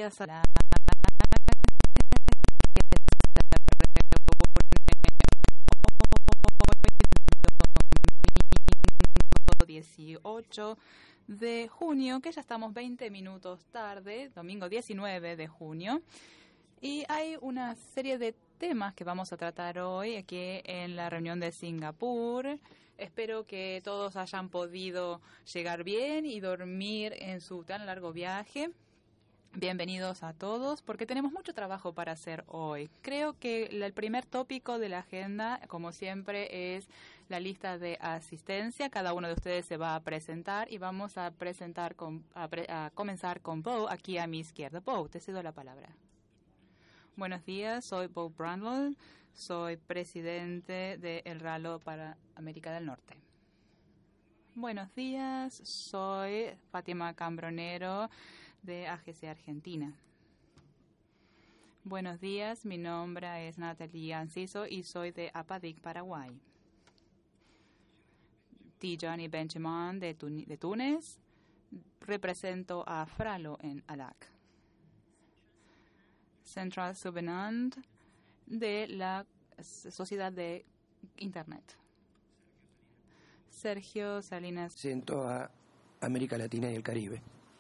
días a la domingo 18 de junio, que ya estamos 20 minutos tarde, domingo 19 de junio. Y hay una serie de temas que vamos a tratar hoy aquí en la reunión de Singapur. Espero que todos hayan podido llegar bien y dormir en su tan largo viaje. Bienvenidos a todos, porque tenemos mucho trabajo para hacer hoy. Creo que el primer tópico de la agenda, como siempre, es la lista de asistencia. Cada uno de ustedes se va a presentar y vamos a comenzar con Bo, aquí a mi izquierda. Bo, te cedo la palabra. Buenos días, soy Bo Brandl, soy presidente de El Ralo para América del Norte. Buenos días, soy Fátima Cambronero de AGC Argentina. Buenos días, mi nombre es Natalie Anciso y soy de APADIC Paraguay. Tijani Benjamin de Túnez, represento a Fralo en ALAC. Central Subenand de la Sociedad de Internet. Sergio Salinas. Represento a América Latina y el Caribe.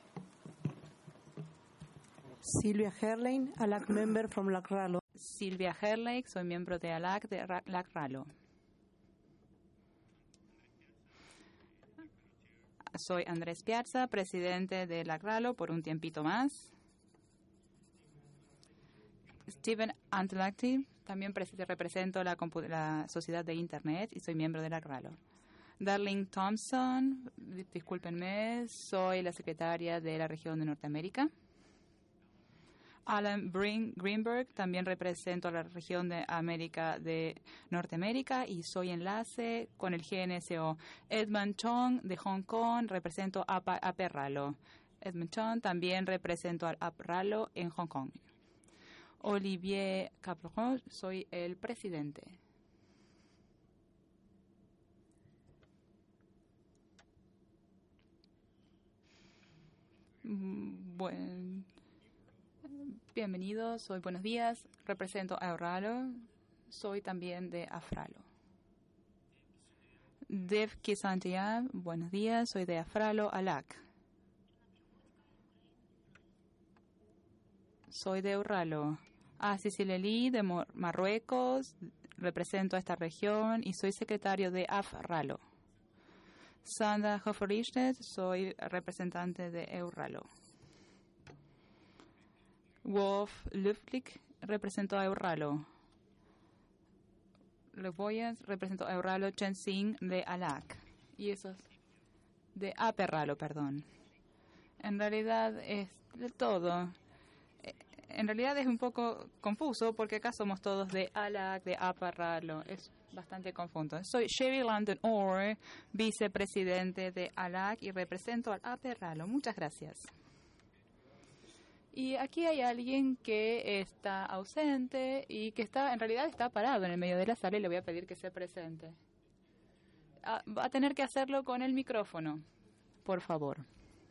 Silvia Herlein, ALAC member from LAC Ralo. Silvia Herlein, soy miembro de ALAC de LAC Ralo. Soy Andrés Piazza, presidente de LAC Ralo por un tiempito más. Steven Antelacti, también represento la Sociedad de Internet y soy miembro de LAC Ralo. Darlene Thompson, discúlpenme, soy la secretaria de la región de Norteamérica. Alan Greenberg, también represento a la región de América de Norteamérica y soy enlace con el GNSO. Edmund Chong de Hong Kong, represento a Ralo. Edmund Chong, también represento al Ralo en Hong Kong. Olivier Capron, soy el presidente. Bueno, bienvenidos, soy buenos días, represento a Euralo, soy también de Afralo. Dev Kisantia, buenos días, soy de Afralo ALAC. Soy de Euralo. Cecilia Lee de Marruecos, represento a esta región y soy secretario de Afralo. Sandra Hoferichtet, soy representante de Euralo. Wolf Lüftlich, represento a Euralo. Leboyas, represento a Euralo. Chen Xing de ALAC. Y esos de Aperralo, perdón. En realidad es de todo. En realidad es un poco confuso porque acá somos todos de ALAC, de Aperralo. Es bastante confuso. Soy Sherry London Orr, vicepresidente de ALAC y represento al Aperralo. Muchas gracias. Y aquí hay alguien que está ausente y que en realidad está parado en el medio de la sala y le voy a pedir que se presente. Va a tener que hacerlo con el micrófono, por favor.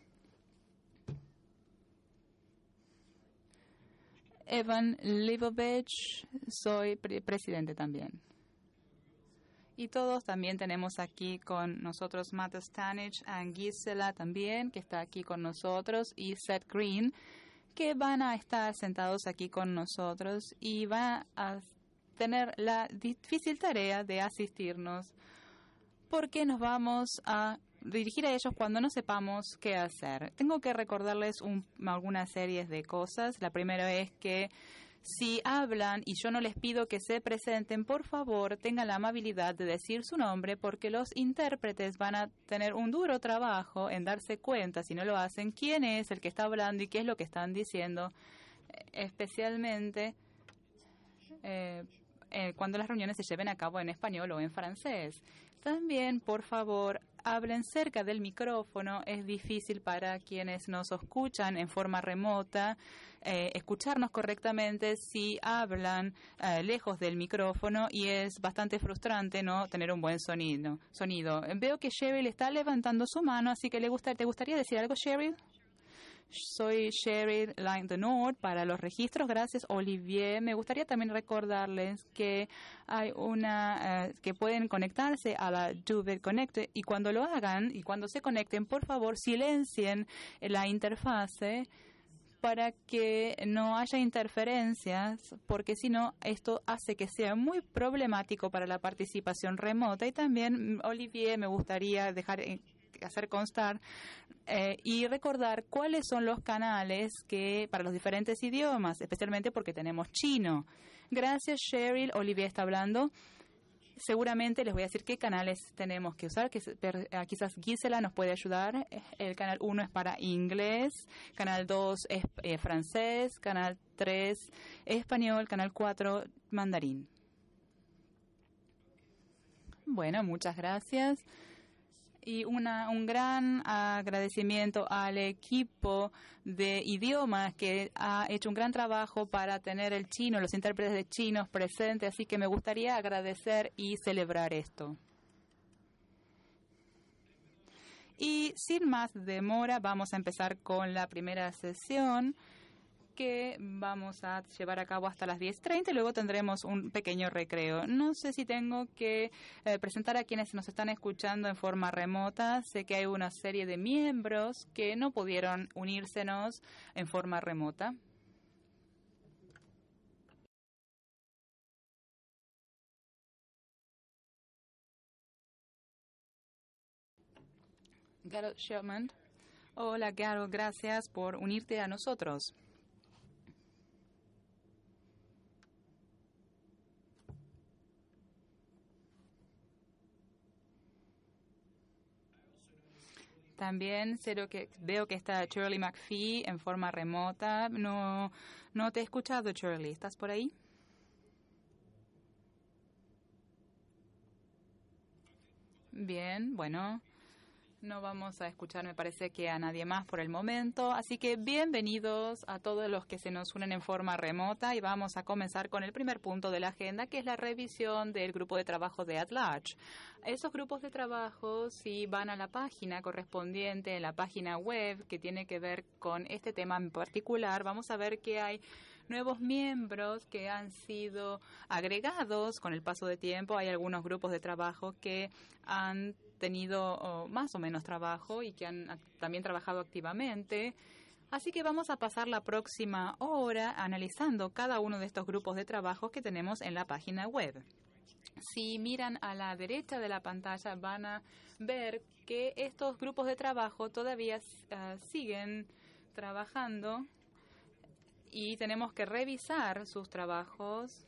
Evan Leibovich, soy presidente también. Y todos también tenemos aquí con nosotros Matt Stanich, and Gisela también, que está aquí con nosotros, y Seth Green, que van a estar sentados aquí con nosotros y van a tener la difícil tarea de asistirnos porque nos vamos a dirigir a ellos cuando no sepamos qué hacer. Tengo que recordarles algunas series de cosas. La primera es que si hablan y yo no les pido que se presenten, por favor, tengan la amabilidad de decir su nombre porque los intérpretes van a tener un duro trabajo en darse cuenta, si no lo hacen, quién es el que está hablando y qué es lo que están diciendo, especialmente cuando las reuniones se lleven a cabo en español o en francés. También, por favor, hablen cerca del micrófono. Es difícil para quienes nos escuchan en forma remota escucharnos correctamente si hablan lejos del micrófono y es bastante frustrante no tener un buen sonido. Veo que Cheryl está levantando su mano, así que ¿te gustaría decir algo, Cheryl? Soy Sherry Line the North para los registros. Gracias, Olivier. Me gustaría también recordarles que hay que pueden conectarse a la Duvet Connect, y cuando lo hagan y cuando se conecten, por favor, silencien la interfase para que no haya interferencias, porque si no, esto hace que sea muy problemático para la participación remota. Y también, Olivier, me gustaría hacer constar y recordar cuáles son los canales que para los diferentes idiomas, especialmente porque tenemos chino. Gracias, Cheryl. Olivier está hablando. Seguramente les voy a decir qué canales tenemos que usar. Quizás Gisela nos puede ayudar. El canal 1 es para inglés, canal 2 es francés, canal 3 español, canal 4 mandarín. Bueno, muchas gracias. Y un gran agradecimiento al equipo de idiomas que ha hecho un gran trabajo para tener el chino, los intérpretes de chinos presentes. Así que me gustaría agradecer y celebrar esto. Y sin más demora, vamos a empezar con la primera sesión, que vamos a llevar a cabo hasta las 10:30 y luego tendremos un pequeño recreo. No sé si tengo que presentar a quienes nos están escuchando en forma remota. Sé que hay una serie de miembros que no pudieron unírsenos en forma remota. Garrett Sherman. Hola, Garrett, gracias por unirte a nosotros. También veo que está Shirley McPhee en forma remota. No te he escuchado, Shirley. ¿Estás por ahí? Bien, bueno. No vamos a escuchar, me parece que a nadie más por el momento. Así que bienvenidos a todos los que se nos unen en forma remota y vamos a comenzar con el primer punto de la agenda, que es la revisión del grupo de trabajo de @large. Esos grupos de trabajo, si van a la página correspondiente, en la página web que tiene que ver con este tema en particular, vamos a ver que hay nuevos miembros que han sido agregados con el paso de tiempo. Hay algunos grupos de trabajo que han tenido más o menos trabajo y que han también trabajado activamente. Así que vamos a pasar la próxima hora analizando cada uno de estos grupos de trabajo que tenemos en la página web. Si miran a la derecha de la pantalla, van a ver que estos grupos de trabajo todavía siguen trabajando y tenemos que revisar sus trabajos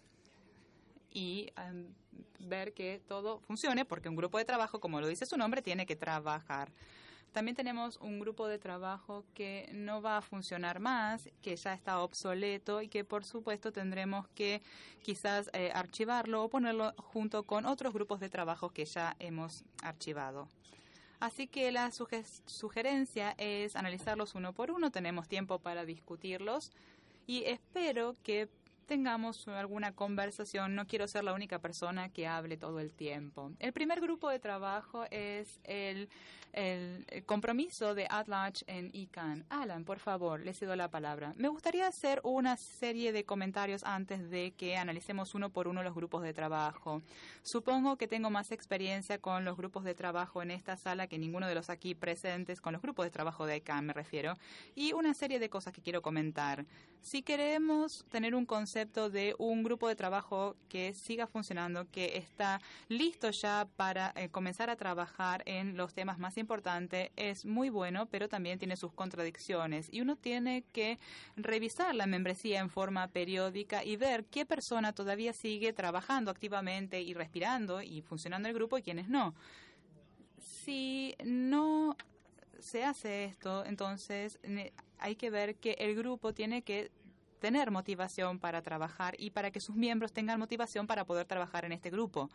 y ver que todo funcione, porque un grupo de trabajo, como lo dice su nombre, tiene que trabajar. También tenemos un grupo de trabajo que no va a funcionar más, que ya está obsoleto y que, por supuesto, tendremos que quizás archivarlo o ponerlo junto con otros grupos de trabajo que ya hemos archivado. Así que la sugerencia es analizarlos uno por uno. Tenemos tiempo para discutirlos y espero que tengamos alguna conversación. No quiero ser la única persona que hable todo el tiempo. El primer grupo de trabajo es el compromiso de @large en ICANN. Alan, por favor, le cedo la palabra. Me gustaría hacer una serie de comentarios antes de que analicemos uno por uno los grupos de trabajo. Supongo que tengo más experiencia con los grupos de trabajo en esta sala que ninguno de los aquí presentes, con los grupos de trabajo de ICANN me refiero, y una serie de cosas que quiero comentar. Si queremos tener un concepto de un grupo de trabajo que siga funcionando, que está listo ya para comenzar a trabajar en los temas más importantes, es muy bueno, pero también tiene sus contradicciones. Y uno tiene que revisar la membresía en forma periódica y ver qué persona todavía sigue trabajando activamente y respirando y funcionando el grupo y quiénes no. Si no se hace esto, entonces hay que ver que el grupo tiene que tener motivación para trabajar y para que sus miembros tengan motivación para poder trabajar en este grupo.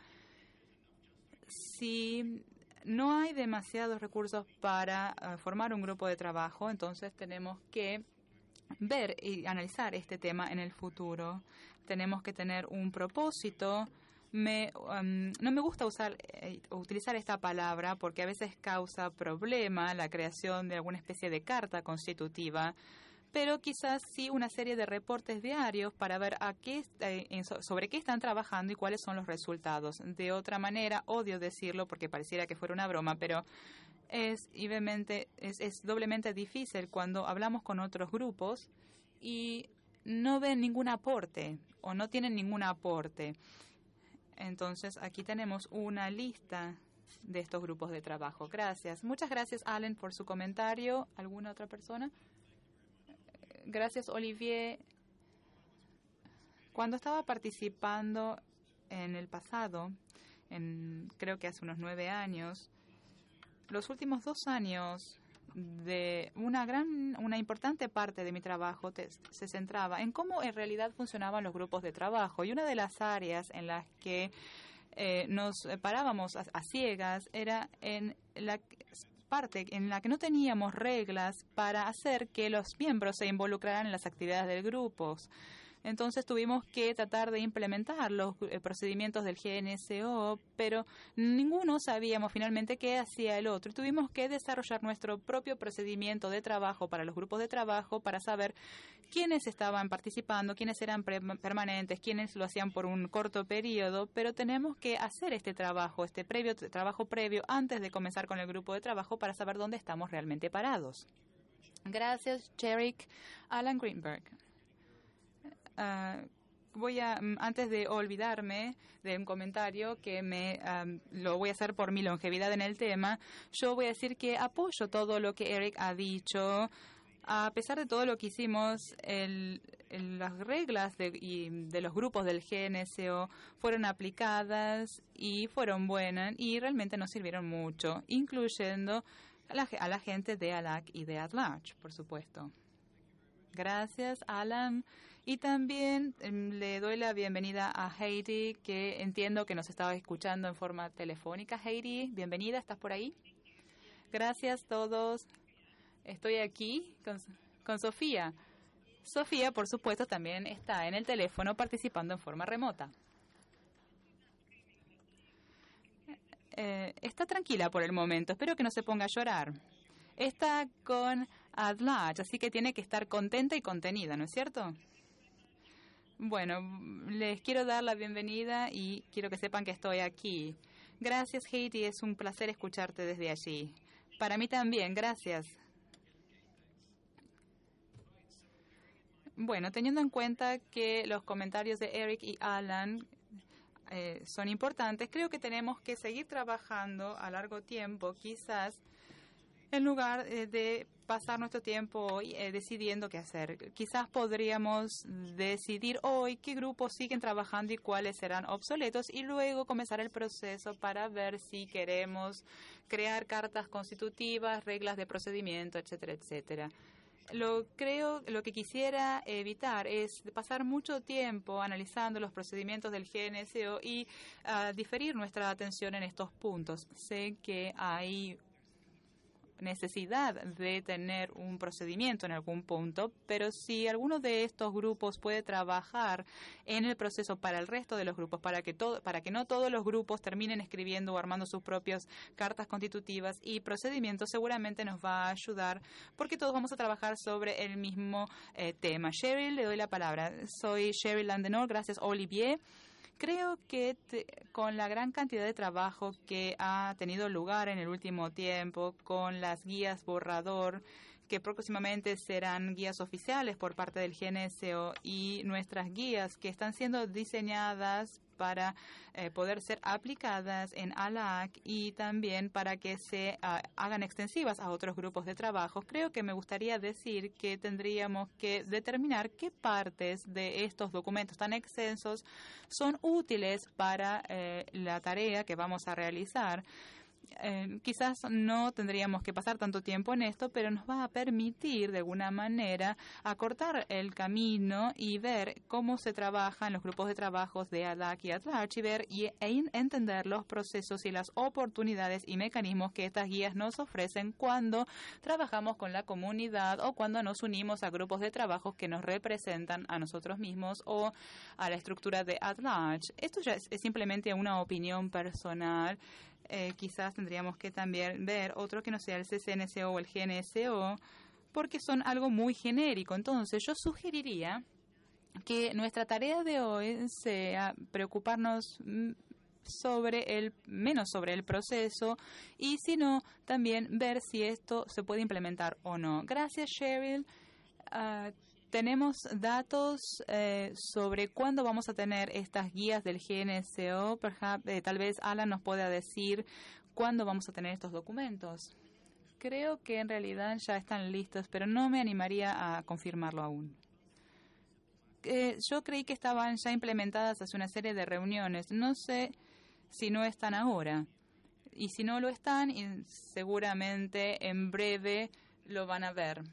Si no hay demasiados recursos para formar un grupo de trabajo, entonces tenemos que ver y analizar este tema en el futuro. Tenemos que tener un propósito No me gusta utilizar esta palabra porque a veces causa problema la creación de alguna especie de carta constitutiva, pero quizás sí una serie de reportes diarios para ver sobre qué están trabajando y cuáles son los resultados. De otra manera, odio decirlo porque pareciera que fuera una broma, pero es doblemente difícil cuando hablamos con otros grupos y no ven ningún aporte o no tienen ningún aporte. Entonces, aquí tenemos una lista de estos grupos de trabajo. Gracias. Muchas gracias, Allen, por su comentario. ¿Alguna otra persona? Gracias, Olivier. Cuando estaba participando en el pasado, creo que hace unos 9 años, los últimos 2 años de una importante parte de mi trabajo se centraba en cómo en realidad funcionaban los grupos de trabajo. Y una de las áreas en las que nos parábamos a ciegas era en la parte en la que no teníamos reglas para hacer que los miembros se involucraran en las actividades del grupo. Entonces tuvimos que tratar de implementar los procedimientos del GNSO, pero ninguno sabíamos finalmente qué hacía el otro. Y tuvimos que desarrollar nuestro propio procedimiento de trabajo para los grupos de trabajo para saber quiénes estaban participando, quiénes eran permanentes, quiénes lo hacían por un corto periodo, pero tenemos que hacer este trabajo previo antes de comenzar con el grupo de trabajo para saber dónde estamos realmente parados. Gracias, Jerick. Alan Greenberg. Antes de olvidarme de un comentario que lo voy a hacer por mi longevidad en el tema, yo voy a decir que apoyo todo lo que Eric ha dicho. A pesar de todo lo que hicimos, las reglas de los grupos del GNSO fueron aplicadas y fueron buenas y realmente nos sirvieron mucho, incluyendo a la gente de ALAC y de AT-Large, por supuesto. Gracias, Alan. Y también le doy la bienvenida a Heidi, que entiendo que nos estaba escuchando en forma telefónica. Heidi, bienvenida, ¿estás por ahí? Gracias a todos. Estoy aquí con Sofía. Sofía, por supuesto, también está en el teléfono participando en forma remota. Está tranquila por el momento. Espero que no se ponga a llorar. Está con AT-Large, así que tiene que estar contenta y contenida, ¿no es cierto? Bueno, les quiero dar la bienvenida y quiero que sepan que estoy aquí. Gracias, Heidi. Es un placer escucharte desde allí. Para mí también, gracias. Bueno, teniendo en cuenta que los comentarios de Eric y Alan son importantes, creo que tenemos que seguir trabajando a largo tiempo, quizás, en lugar de pasar nuestro tiempo hoy decidiendo qué hacer. Quizás podríamos decidir hoy qué grupos siguen trabajando y cuáles serán obsoletos y luego comenzar el proceso para ver si queremos crear cartas constitutivas, reglas de procedimiento, etcétera, etcétera. Lo que quisiera evitar es pasar mucho tiempo analizando los procedimientos del GNSO y diferir nuestra atención en estos puntos. Sé que hay necesidad de tener un procedimiento en algún punto, pero si alguno de estos grupos puede trabajar en el proceso para el resto de los grupos, para que no todos los grupos terminen escribiendo o armando sus propias cartas constitutivas y procedimientos, seguramente nos va a ayudar porque todos vamos a trabajar sobre el mismo tema. Cheryl, le doy la palabra. Soy Cheryl Landenor, gracias Olivier. Creo que con la gran cantidad de trabajo que ha tenido lugar en el último tiempo, con las guías borrador, que próximamente serán guías oficiales por parte del GNSO y nuestras guías que están siendo diseñadas para poder ser aplicadas en ALAC y también para que se hagan extensivas a otros grupos de trabajo. Creo que me gustaría decir que tendríamos que determinar qué partes de estos documentos tan extensos son útiles para la tarea que vamos a realizar. quizás no tendríamos que pasar tanto tiempo en esto, pero nos va a permitir de alguna manera acortar el camino y ver cómo se trabaja en los grupos de trabajos de ALAC y AT-Large y ver entender los procesos y las oportunidades y mecanismos que estas guías nos ofrecen cuando trabajamos con la comunidad o cuando nos unimos a grupos de trabajo que nos representan a nosotros mismos o a la estructura de AT-Large. Esto ya es simplemente una opinión personal. Quizás tendríamos que también ver otro que no sea el CCNCO o el GNSO, porque son algo muy genérico. Entonces, yo sugeriría que nuestra tarea de hoy sea preocuparnos menos sobre el proceso y, si no, también ver si esto se puede implementar o no. Gracias, Cheryl. Tenemos datos sobre cuándo vamos a tener estas guías del GNSO. Tal vez Alan nos pueda decir cuándo vamos a tener estos documentos. Creo que en realidad ya están listos, pero no me animaría a confirmarlo aún. Yo creí que estaban ya implementadas hace una serie de reuniones. No sé si no están ahora. Y si no lo están, seguramente en breve lo van a ver.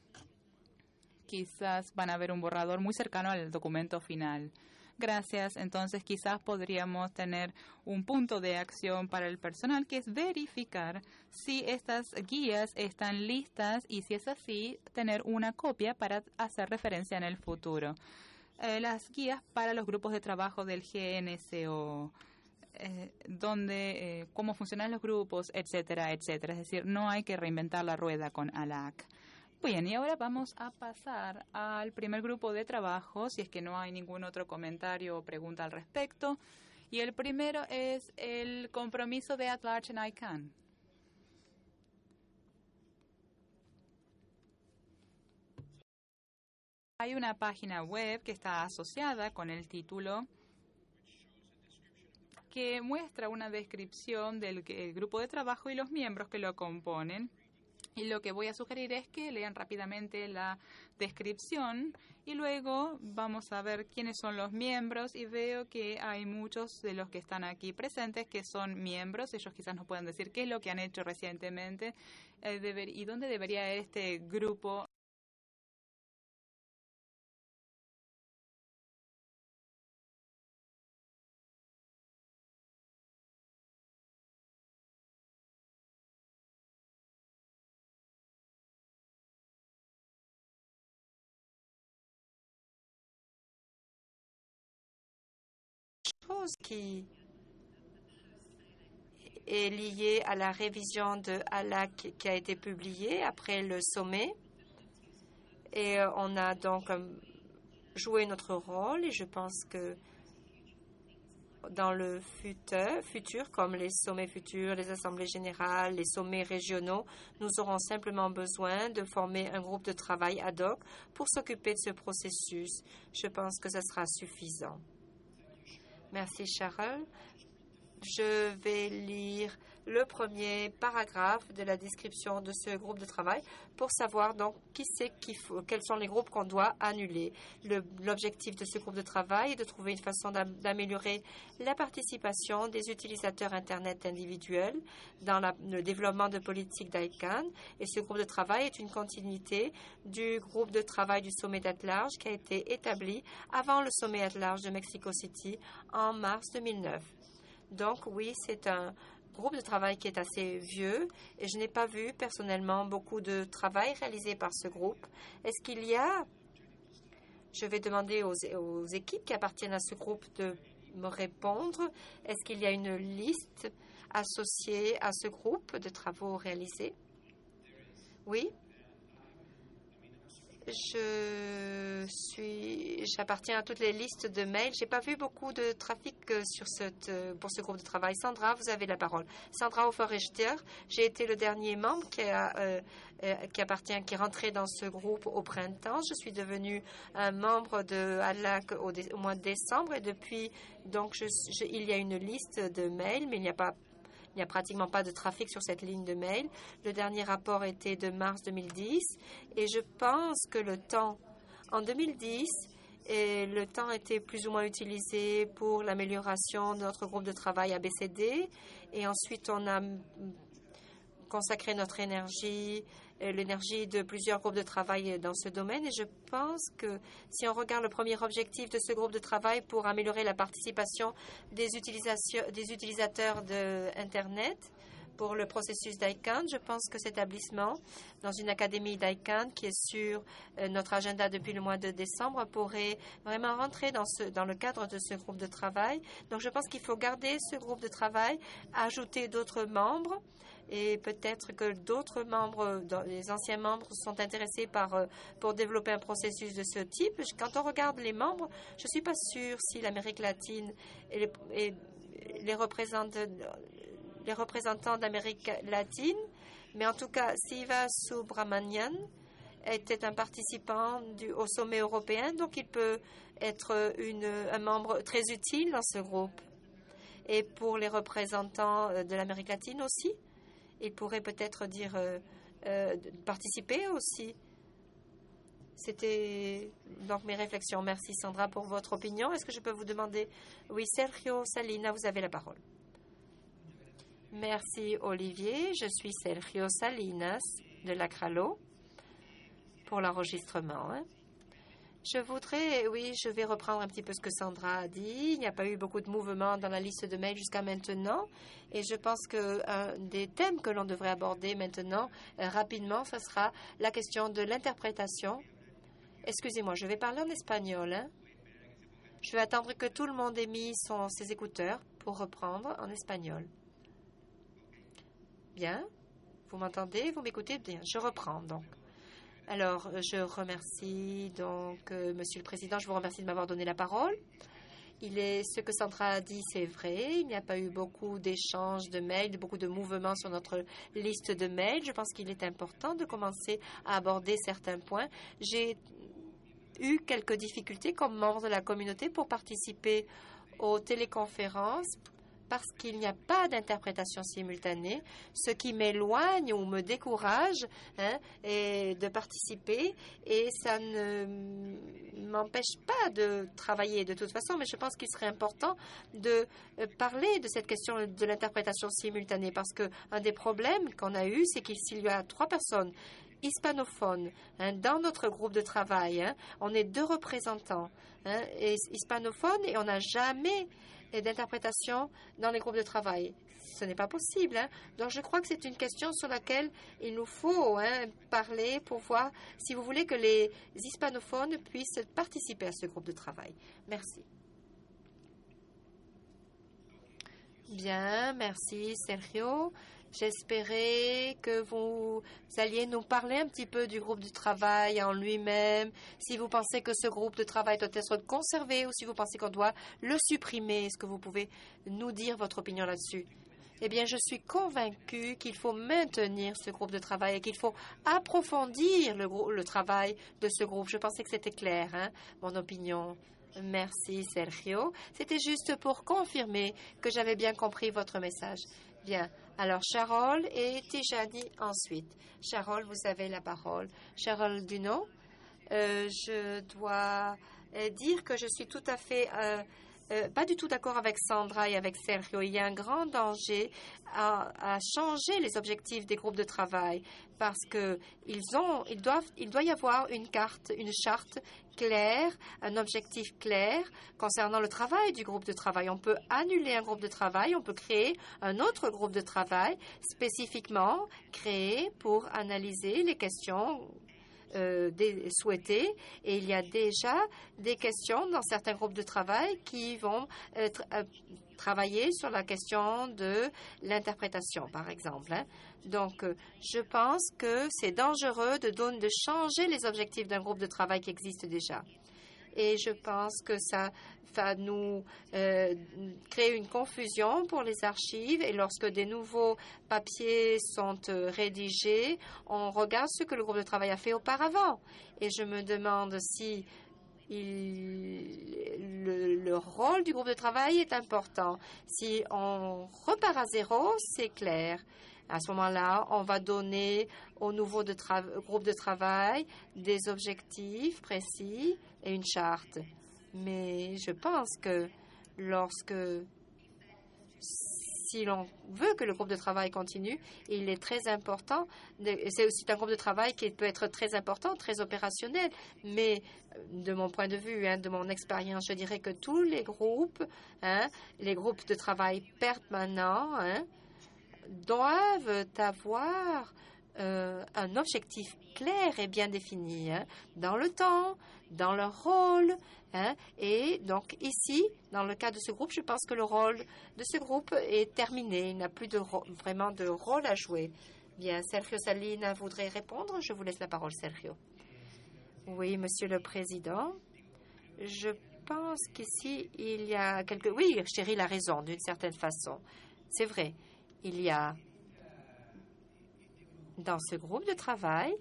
Quizás van a ver un borrador muy cercano al documento final. Gracias. Entonces, quizás podríamos tener un punto de acción para el personal, que es verificar si estas guías están listas y, si es así, tener una copia para hacer referencia en el futuro. Las guías para los grupos de trabajo del GNSO, cómo funcionan los grupos, etcétera, etcétera. Es decir, no hay que reinventar la rueda con ALAC. Bien, y ahora vamos a pasar al primer grupo de trabajo, si es que no hay ningún otro comentario o pregunta al respecto. Y el primero es el compromiso de AT-Large en ICANN. Hay una página web que está asociada con el título que muestra una descripción del grupo de trabajo y los miembros que lo componen. Y lo que voy a sugerir es que lean rápidamente la descripción y luego vamos a ver quiénes son los miembros, y veo que hay muchos de los que están aquí presentes que son miembros. Ellos quizás nos puedan decir qué es lo que han hecho recientemente y dónde debería este grupo qui est liée à la révision de ALAC qui a été publiée après le sommet. Et on a donc joué notre rôle, et je pense que dans le futur, comme les sommets futurs, les assemblées générales, les sommets régionaux, nous aurons simplement besoin de former un groupe de travail ad hoc pour s'occuper de ce processus. Je pense que ce sera suffisant. Merci, Cheryl. Je vais lire le premier paragraphe de la description de ce groupe de travail pour savoir donc quels sont les groupes qu'on doit annuler. L'objectif de ce groupe de travail est de trouver une façon d'améliorer la participation des utilisateurs Internet individuels dans le développement de politiques d'ICANN. Et ce groupe de travail est une continuité du groupe de travail du sommet d'At-Large qui a été établi avant le sommet At-Large de Mexico City en mars 2009. Donc oui, c'est un groupe de travail qui est assez vieux et je n'ai pas vu personnellement beaucoup de travail réalisé par ce groupe. Est-ce qu'il y a, je vais demander aux équipes qui appartiennent à ce groupe de me répondre, est-ce qu'il y a une liste associée à ce groupe de travaux réalisés? Oui. J'appartiens à toutes les listes de mails. Je n'ai pas vu beaucoup de trafic pour ce groupe de travail. Sandra, vous avez la parole. Sandra Hofer-Richter, j'ai été le dernier membre qui est rentré dans ce groupe au printemps. Je suis devenue un membre de ALAC au mois de décembre et depuis, donc, il y a une liste de mails, mais il n'y a pratiquement pas de trafic sur cette ligne de mail. Le dernier rapport était de mars 2010 et je pense que le temps, en 2010, Et le temps était plus ou moins utilisé pour l'amélioration de notre groupe de travail ABCD. Et ensuite, on a consacré notre énergie, l'énergie de plusieurs groupes de travail dans ce domaine. Et je pense que si on regarde le premier objectif de ce groupe de travail pour améliorer la participation des utilisateurs d'Internet pour le processus d'ICANN, je pense que cet établissement, dans une académie d'ICANN qui est sur notre agenda depuis le mois de décembre, pourrait vraiment rentrer dans le cadre de ce groupe de travail. Donc, je pense qu'il faut garder ce groupe de travail, ajouter d'autres membres. Et peut-être que d'autres membres, les anciens membres, sont intéressés pour développer un processus de ce type. Quand on regarde les membres, je ne suis pas sûre si l'Amérique latine et les représentants d'Amérique latine, mais en tout cas, Siva Subramanian était un participant au sommet européen, donc il peut être un membre très utile dans ce groupe. Et pour les représentants de l'Amérique latine aussi, il pourrait peut-être participer aussi. C'était donc mes réflexions. Merci Sandra pour votre opinion. Est-ce que je peux vous demander? Oui, Sergio Salina, vous avez la parole. Merci Olivier. Je suis Sergio Salinas de la Cralo pour l'enregistrement. Je vais reprendre un petit peu ce que Sandra a dit. Il n'y a pas eu beaucoup de mouvements dans la liste de mails jusqu'à maintenant. Et je pense qu'un des thèmes que l'on devrait aborder maintenant, rapidement, ce sera la question de l'interprétation. Excusez-moi, je vais parler en espagnol. Je vais attendre que tout le monde ait mis ses écouteurs pour reprendre en espagnol. Bien. Vous m'entendez? Vous m'écoutez? Bien. Je reprends donc. Alors, je remercie donc Monsieur le Président, je vous remercie de m'avoir donné la parole. Ce que Sandra a dit, c'est vrai. Il n'y a pas eu beaucoup d'échanges de mails, beaucoup de mouvements sur notre liste de mails. Je pense qu'il est important de commencer à aborder certains points. J'ai eu quelques difficultés comme membre de la communauté pour participer aux téléconférences parce qu'il n'y a pas d'interprétation simultanée, ce qui m'éloigne ou me décourage de participer, et ça ne m'empêche pas de travailler de toute façon, mais je pense qu'il serait important de parler de cette question de l'interprétation simultanée, parce qu'un des problèmes qu'on a eu, c'est qu'il y a 3 personnes hispanophones dans notre groupe de travail. On est 2 représentants hispanophones et on n'a jamais d'interprétation dans les groupes de travail. Ce n'est pas possible. Donc, je crois que c'est une question sur laquelle il nous faut parler pour voir si vous voulez que les hispanophones puissent participer à ce groupe de travail. Merci. Bien, merci Sergio. J'espérais que vous alliez nous parler un petit peu du groupe de travail en lui-même, si vous pensez que ce groupe de travail doit être conservé ou si vous pensez qu'on doit le supprimer. Est-ce que vous pouvez nous dire votre opinion là-dessus? Eh bien, je suis convaincue qu'il faut maintenir ce groupe de travail et qu'il faut approfondir le travail de ce groupe. Je pensais que c'était clair, mon opinion. Merci, Sergio. C'était juste pour confirmer que j'avais bien compris votre message. Bien. Alors, Charol et Tijani ensuite. Charol, vous avez la parole. Charol Duno, je dois dire que je suis tout à fait pas du tout d'accord avec Sandra et avec Sergio. Il y a un grand danger à changer les objectifs des groupes de travail parce que il doit y avoir une charte claire, un objectif clair concernant le travail du groupe de travail. On peut annuler un groupe de travail, on peut créer un autre groupe de travail spécifiquement créé pour analyser les questions souhaitées, et il y a déjà des questions dans certains groupes de travail qui vont travailler sur la question de l'interprétation, par exemple. Donc, je pense que c'est dangereux de changer les objectifs d'un groupe de travail qui existe déjà. Et je pense que ça va nous créer une confusion pour les archives. Et lorsque des nouveaux papiers sont rédigés, on regarde ce que le groupe de travail a fait auparavant. Et je me demande si le rôle du groupe de travail est important. Si on repart à zéro, c'est clair. À ce moment-là, on va donner au nouveau groupe de travail des objectifs précis et une charte. Mais je pense que si l'on veut que le groupe de travail continue, il est très important. C'est aussi un groupe de travail qui peut être très important, très opérationnel. Mais de mon point de vue, de mon expérience, je dirais que tous les groupes de travail permanents, doivent avoir un objectif clair et bien défini dans le temps, dans leur rôle. Et donc ici, dans le cas de ce groupe, je pense que le rôle de ce groupe est terminé. Il n'a plus vraiment de rôle à jouer. Bien, Sergio Salina voudrait répondre. Je vous laisse la parole, Sergio. Oui, Monsieur le Président. Je pense qu'ici, il y a quelques... Oui, Cheryl a raison, d'une certaine façon. C'est vrai. Il y a, dans ce groupe de travail,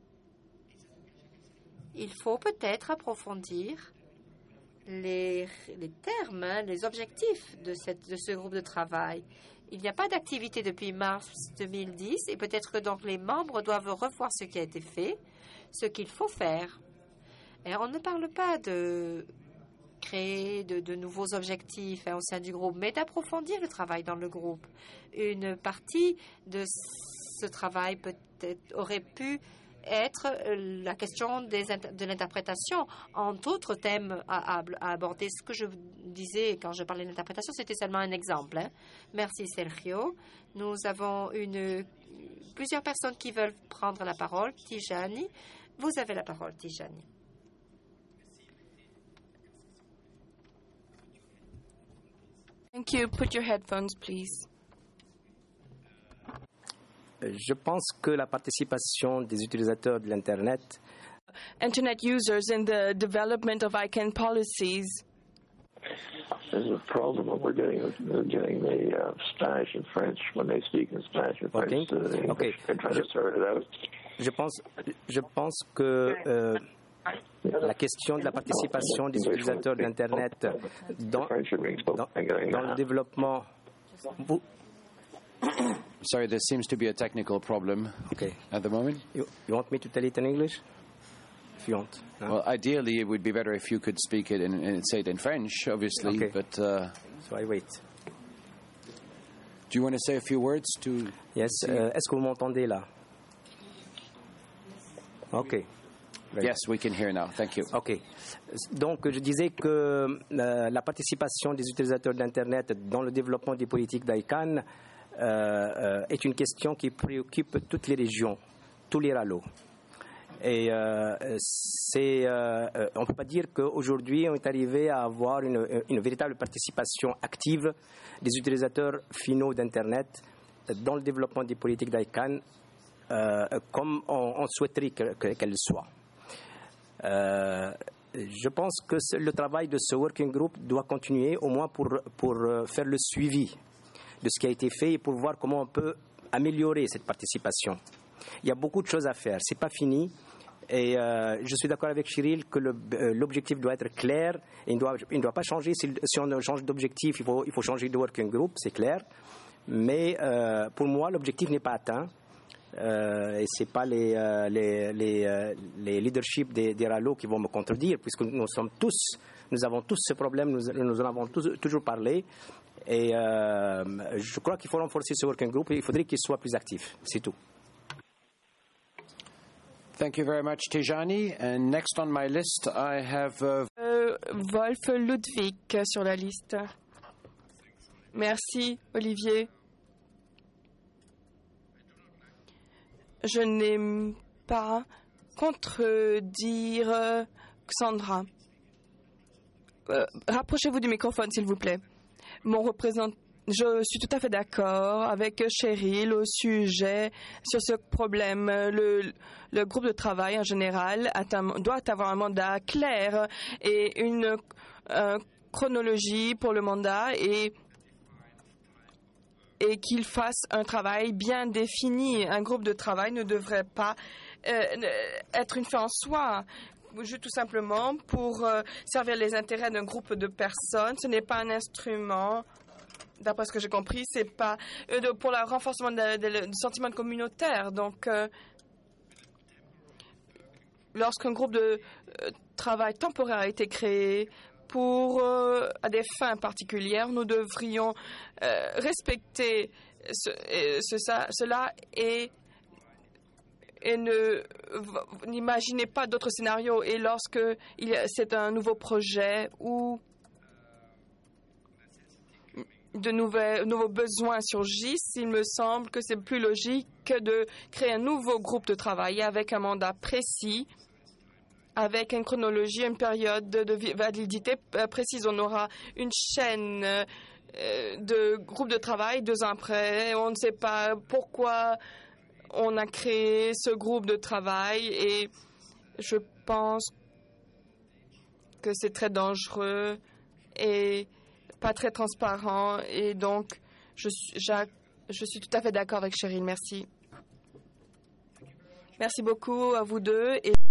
il faut peut-être approfondir les termes, les objectifs de ce groupe de travail. Il n'y a pas d'activité depuis mars 2010 et peut-être que donc les membres doivent revoir ce qui a été fait, ce qu'il faut faire. Et on ne parle pas de créer de nouveaux objectifs au sein du groupe, mais d'approfondir le travail dans le groupe. Une partie de ce travail peut-être aurait pu être la question de l'interprétation. Entre autres thèmes à aborder, ce que je disais quand je parlais d'interprétation, c'était seulement un exemple. Merci Sergio. Nous avons plusieurs personnes qui veulent prendre la parole. Tijani, vous avez la parole, Tijani. Thank you. Put your headphones, please. Je pense que la participation des utilisateurs de l'Internet Internet users in the development of ICANN policies. There's a problem when we're getting the Spanish and French when they speak in Spanish and French. Okay. They're trying to sort it out. Je pense que la question de la participation des utilisateurs de l'Internet dans le développement. Sorry, there seems to be a technical problem at the moment. You want me to tell it in English? If you want. No? Well, ideally, it would be better if you could speak it and say it in French, obviously. Okay. But so I wait. Do you want to say a few words to? Yes. Est-ce que vous m'entendez là? Okay. Yes, we can hear now. Thank you. OK. Donc, je disais que la participation des utilisateurs d'Internet dans le développement des politiques d'ICANN est une question qui préoccupe toutes les régions, tous les RALO. Et on ne peut pas dire qu'aujourd'hui, on est arrivé à avoir une véritable participation active des utilisateurs finaux d'Internet dans le développement des politiques d'ICANN comme on souhaiterait qu'elle soit. Je pense que le travail de ce working group doit continuer au moins pour faire le suivi de ce qui a été fait et pour voir comment on peut améliorer cette participation. Il y a beaucoup de choses à faire, c'est pas fini et je suis d'accord avec Cheryl que l'objectif doit être clair et il ne doit pas changer. Si on change d'objectif, il faut changer de working group, c'est clair, mais pour moi l'objectif n'est pas atteint. Et ce n'est pas les leaderships des RALO qui vont me contredire, puisque nous avons tous ce problème, nous en avons toujours parlé. Et je crois qu'il faut renforcer ce working group et il faudrait qu'il soit plus actif. C'est tout. Thank you very much, Tijani. And next on my list, I have Wolf Ludwig sur la liste. Merci, Olivier. Je n'aime pas contredire Sandra. Rapprochez-vous du microphone, s'il vous plaît. Je suis tout à fait d'accord avec Cheryl au sujet sur ce problème. Le groupe de travail en général doit avoir un mandat clair et une chronologie pour le mandat et qu'il fasse un travail bien défini. Un groupe de travail ne devrait pas être une fin en soi, tout simplement pour servir les intérêts d'un groupe de personnes. Ce n'est pas un instrument, d'après ce que j'ai compris, c'est pas pour le renforcement du sentiment communautaire. Donc, lorsqu'un groupe travail temporaire a été créé à des fins particulières. Nous devrions respecter cela et n'imaginez pas d'autres scénarios. Et lorsque c'est un nouveau projet ou de nouveaux besoins surgissent, il me semble que c'est plus logique de créer un nouveau groupe de travail avec un mandat précis, avec une chronologie, une période de validité précise. On aura une chaîne de groupes de travail 2 ans après. On ne sait pas pourquoi on a créé ce groupe de travail et je pense que c'est très dangereux et pas très transparent. Et donc, je suis tout à fait d'accord avec Cheryl. Merci. Merci beaucoup à vous deux. Et